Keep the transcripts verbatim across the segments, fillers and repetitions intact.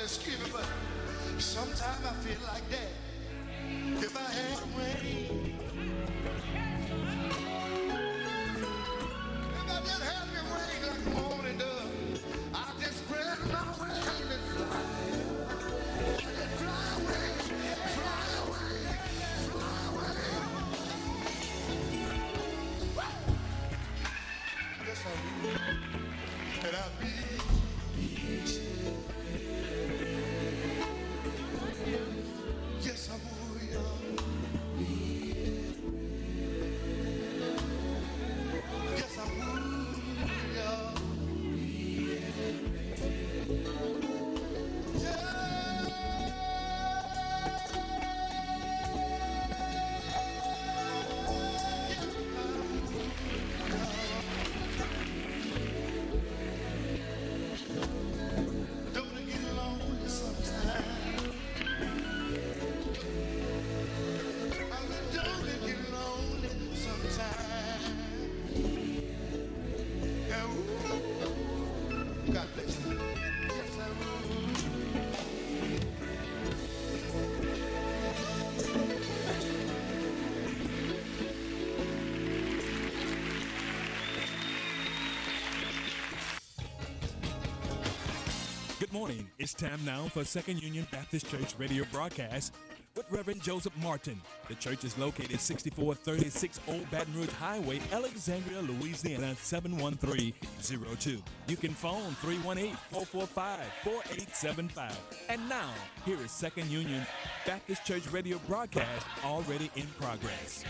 excuse me, but sometimes I feel like that. If I had rain, if I just had me rain like the morning does, I just spread my wings and fly. I just fly away, fly away, fly away. Yes, I will. And I'll be. Yes, I will. Yes, I will. Don't it get lonely sometimes? I said, don't it get lonely sometimes? Yeah, ooh, God bless you. Yes, I will. Good morning. It's time now for Second Union Baptist Church radio broadcast with Reverend Joseph Martin. The church is located sixty-four thirty-six Old Baton Rouge Highway, Alexandria, Louisiana seven one three zero two. You can phone three one eight, four four five, four eight seven five. And now, here is Second Union Baptist Church radio broadcast already in progress.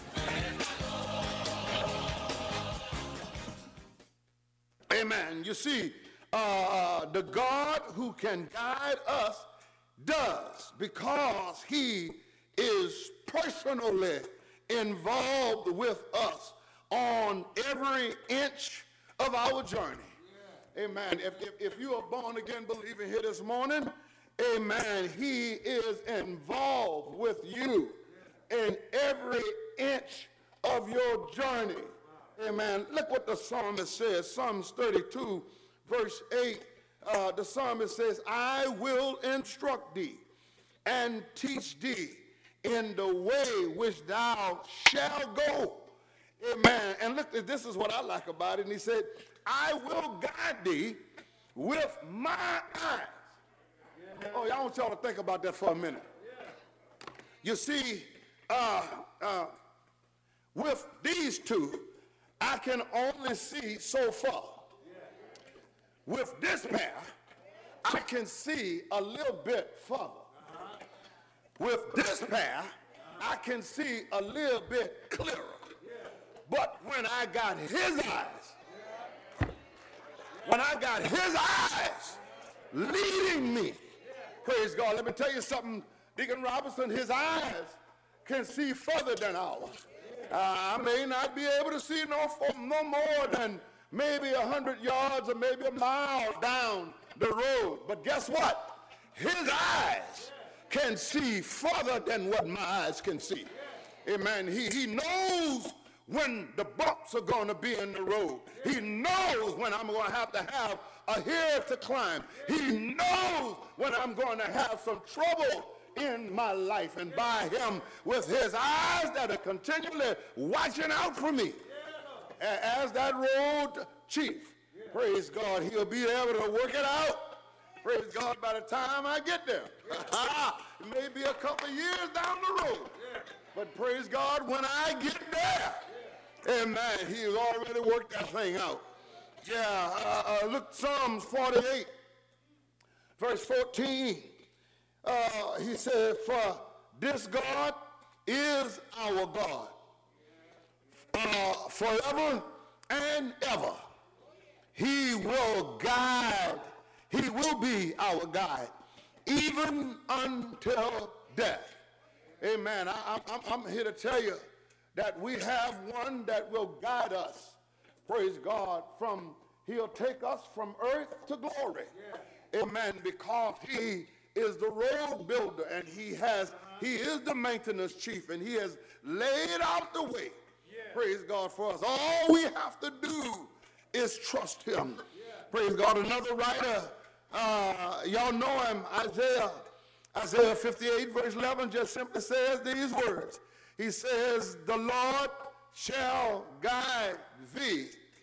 Amen. You see, uh, the God who can guide us does, because he is personally involved with us on every inch of our journey. Yeah. Amen. If, if, if you are born again believer here this morning, amen, he is involved with you in every inch of your journey. Amen. Look what the psalmist says, Psalms thirty-two, verse eight. Uh, the psalmist says, I will instruct thee and teach thee in the way which thou shalt go. Amen. And look, this is what I like about it. And he said, I will guide thee with my eyes. Oh, I want y'all to think about that for a minute. You see, uh, uh, with these two, I can only see so far. With this pair, I can see a little bit further. With this pair, I can see a little bit clearer. But when I got his eyes, when I got his eyes leading me, praise God, let me tell you something, Deacon Robinson, his eyes can see further than ours. Uh, I may not be able to see no, no more than maybe a hundred yards or maybe a mile down the road. But guess what? His eyes can see further than what my eyes can see. Amen. He, he knows when the bumps are going to be in the road. He knows when I'm going to have to have a hill to climb. He knows when I'm going to have some trouble in my life. And by him, with his eyes that are continually watching out for me, as that road chief, praise God, he'll be able to work it out. Praise God, by the time I get there. It may be a couple of years down the road. But praise God, when I get there, amen, he's already worked that thing out. Yeah, uh, uh, look, Psalms forty-eight, verse fourteen. Uh, he said, for this God is our God. Uh, forever and ever. He will guide, he will be our guide, even until death. Amen. I, I'm, I'm here to tell you that we have one that will guide us, praise God, from, he'll take us from earth to glory. Yeah. Amen. Because he is the road builder, and he has, he is the maintenance chief, and he has laid out the way. Praise God for us. All we have to do is trust him. Praise God. Another writer Uh, y'all know him, Isaiah. Isaiah fifty-eight, verse eleven, just simply says these words. He says, the Lord shall guide thee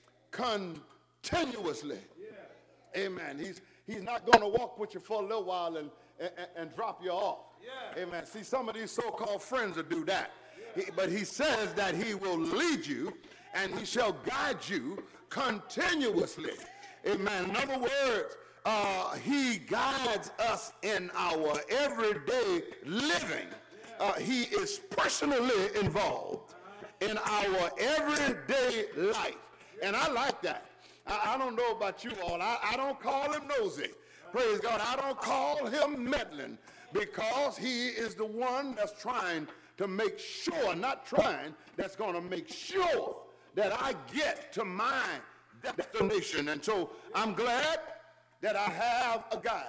continuously. Yeah. Amen. He's, he's not going to walk with you for a little while and, and, and drop you off. Yeah. Amen. See, some of these so-called friends will do that. Yeah. He, but he says that he will lead you and he shall guide you continuously. Amen. In other words, uh, he guides us in our everyday living. Uh, he is personally involved in our everyday life. And I like that. I, I don't know about you all. I, I don't call him nosy. Praise God. I don't call him meddling, because he is the one that's trying to make sure, not trying, that's going to make sure that I get to my destination. And so I'm glad that I have a guide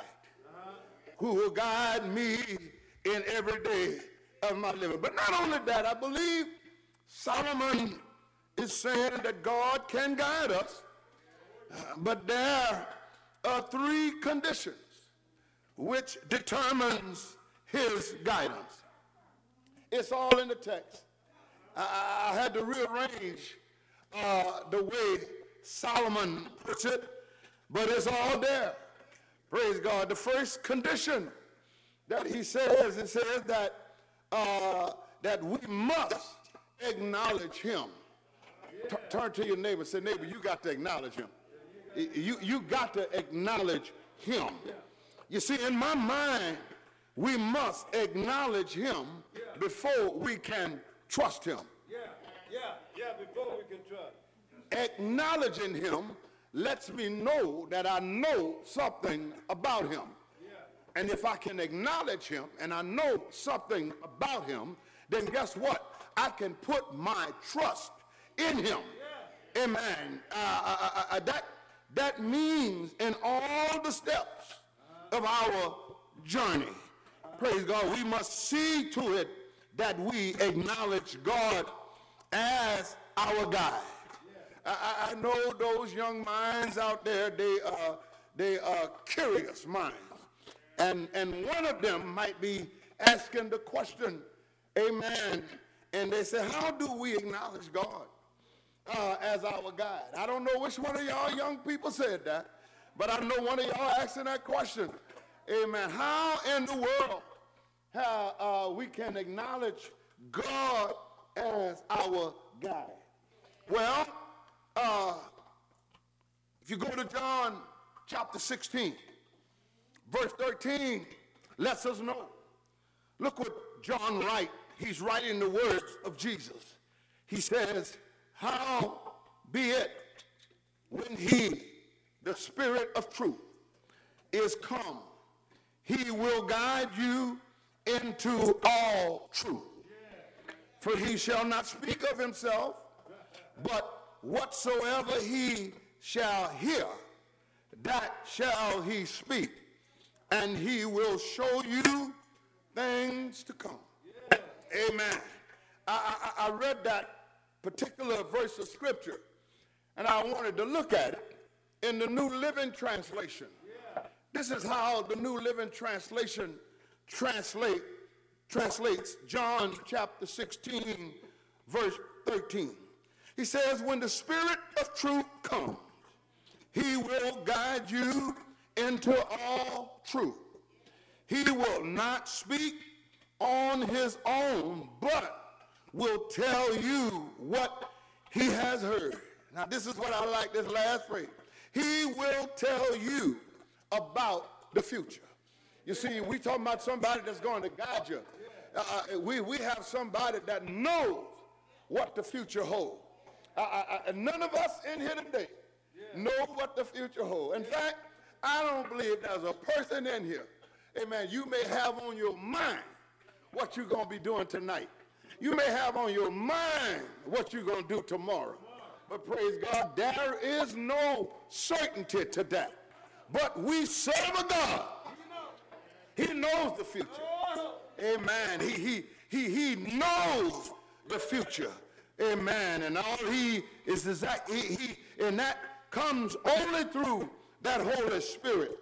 who will guide me in every day of my living. But not only that, I believe Solomon is saying that God can guide us, but there are three conditions which determines his guidance. It's all in the text. I, I had to rearrange uh, the way Solomon puts it, but it's all there. Praise God. The first condition that he says, it says that uh, that we must acknowledge him. T- turn to your neighbor and say, neighbor, you got to acknowledge him. You, you got to acknowledge him. You see, in my mind, we must acknowledge him before we can trust him. Yeah, yeah, yeah, before we can trust. Acknowledging him lets me know that I know something about him. Yeah. And if I can acknowledge him and I know something about him, then guess what? I can put my trust in him. Yeah. Amen. Uh, uh, uh, that, that means in all the steps of our journey, praise God, we must see to it that we acknowledge God as our guide. I, I know those young minds out there, they are, they are curious minds. And, and one of them might be asking the question, amen, and they say, how do we acknowledge God uh, as our guide? I don't know which one of y'all young people said that, but I know one of y'all asking that question. Amen. How in the world how, uh, we can acknowledge God as our guide? Well, Uh, if you go to John chapter sixteen, verse thirteen lets us know. Look what John writes. He's writing the words of Jesus. He says, how be it when he, the Spirit of truth, is come, he will guide you into all truth. For he shall not speak of himself, but whatsoever he shall hear, that shall he speak, and he will show you things to come. Yeah. Amen. I, I, I read that particular verse of scripture, and I wanted to look at it in the New Living Translation. Yeah. This is how the New Living Translation translate, translates John chapter sixteen, verse thirteen. He says, when the Spirit of truth comes, he will guide you into all truth. He will not speak on his own, but will tell you what he has heard. Now, this is what I like, this last phrase. He will tell you about the future. You see, we talking about somebody that's going to guide you. Uh, we, we have somebody that knows what the future holds. I, I, none of us in here today yeah. know what the future holds. In yeah. fact, I don't believe there's a person in here, amen, you may have on your mind what you're going to be doing tonight. You may have on your mind what you're going to do tomorrow. But praise God, there is no certainty to that. But we serve a God. He knows the future. Amen. He, he, he, he knows the future. Amen. And all he is, is that he, he, and that comes only through that Holy Spirit.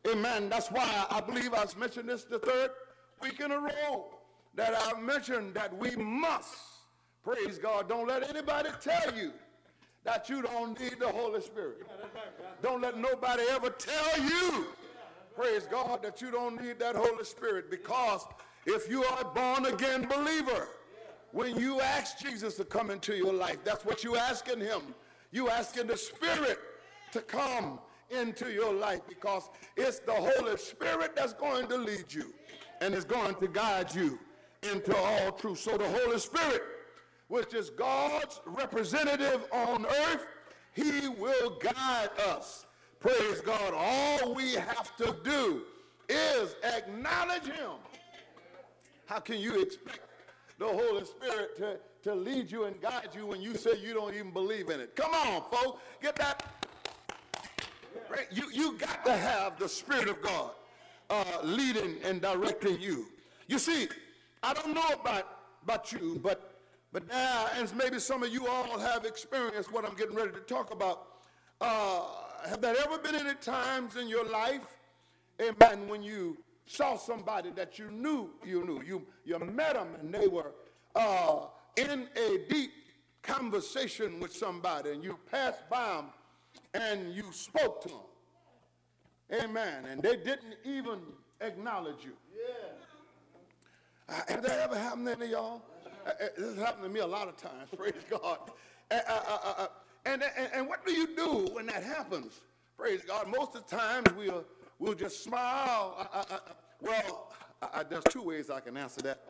Amen. That's why I believe I've mentioned this the third week in a row that I've mentioned that we must, praise God, don't let anybody tell you that you don't need the Holy Spirit. Don't let nobody ever tell you, praise God, that you don't need that Holy Spirit, because if you are a born again believer, when you ask Jesus to come into your life, that's what you asking him. You asking the Spirit to come into your life, because it's the Holy Spirit that's going to lead you and is going to guide you into all truth. So the Holy Spirit, which is God's representative on earth, he will guide us. Praise God. All we have to do is acknowledge him. How can you expect the Holy Spirit to, to lead you and guide you when you say you don't even believe in it? Come on, folks. Get that. Right? You, you got to have the Spirit of God uh, leading and directing you. You see, I don't know about, about you, but, but now, and maybe some of you all have experienced what I'm getting ready to talk about. Uh, have there ever been any times in your life, amen, when you saw somebody that you knew you knew, you, you met them and they were uh, in a deep conversation with somebody, and you passed by them and you spoke to them, amen, and they didn't even acknowledge you? Yeah. Uh, have that ever happened to any of y'all? Uh, uh, this has happened to me a lot of times, praise God. Uh, uh, uh, uh, and, and, and what do you do when that happens? Praise God. Most of the times we'll, we'll just smile. Uh, uh, uh, well, uh, there's two ways I can answer that.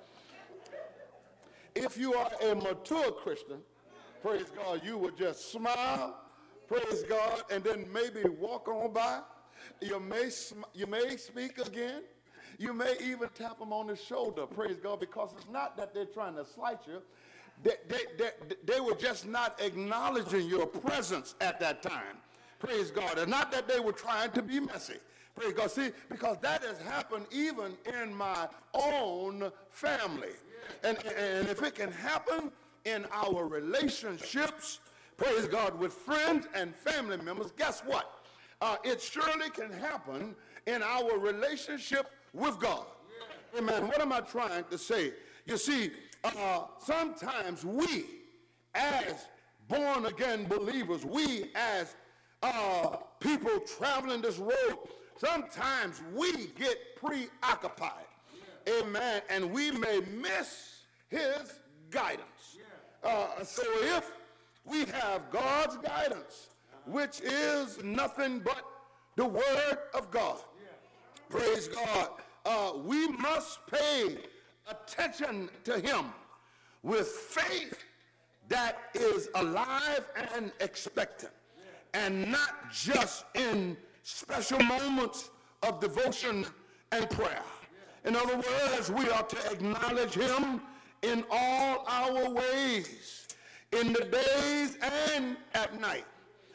If you are a mature Christian, praise God, you will just smile, praise God, and then maybe walk on by. You may, sm- you may speak again. You may even tap them on the shoulder, praise God, because it's not that they're trying to slight you. They, they, they, they were just not acknowledging your presence at that time, praise God. And not that they were trying to be messy, praise God. See, because that has happened even in my own family. And, and if it can happen in our relationships, praise God, with friends and family members, guess what? Uh, it surely can happen in our relationship with God. Amen. What am I trying to say? You see, uh, sometimes we, as born-again believers, we as uh, people traveling this road, sometimes we get preoccupied. Amen. And we may miss his guidance. Uh, so if we have God's guidance, which is nothing but the Word of God, praise God, uh, we must pay attention to him with faith that is alive and expectant, and not just in special moments of devotion and prayer. In other words, we are to acknowledge him in all our ways, in the days and at night,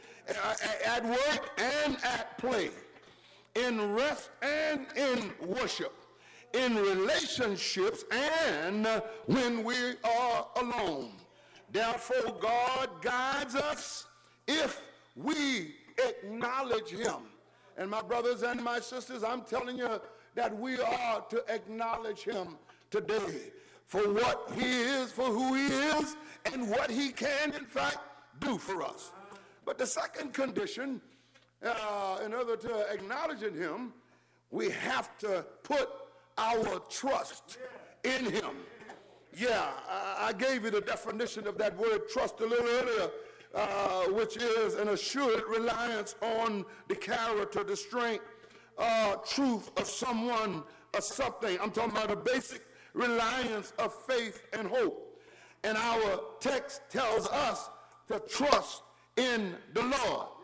at work and at play, in rest and in worship, in relationships and when we are alone. Therefore, God guides us if we acknowledge him. And my brothers and my sisters, I'm telling you that we are to acknowledge him today for what he is, for who he is, and what he can, in fact, do for us. But the second condition, uh, in order to acknowledge him, we have to put our trust in him. Yeah, I, I gave you the definition of that word trust a little earlier, uh, which is an assured reliance on the character, the strength, uh, truth of someone or something. I'm talking about a basic reliance of faith and hope. And our text tells us to trust in the Lord.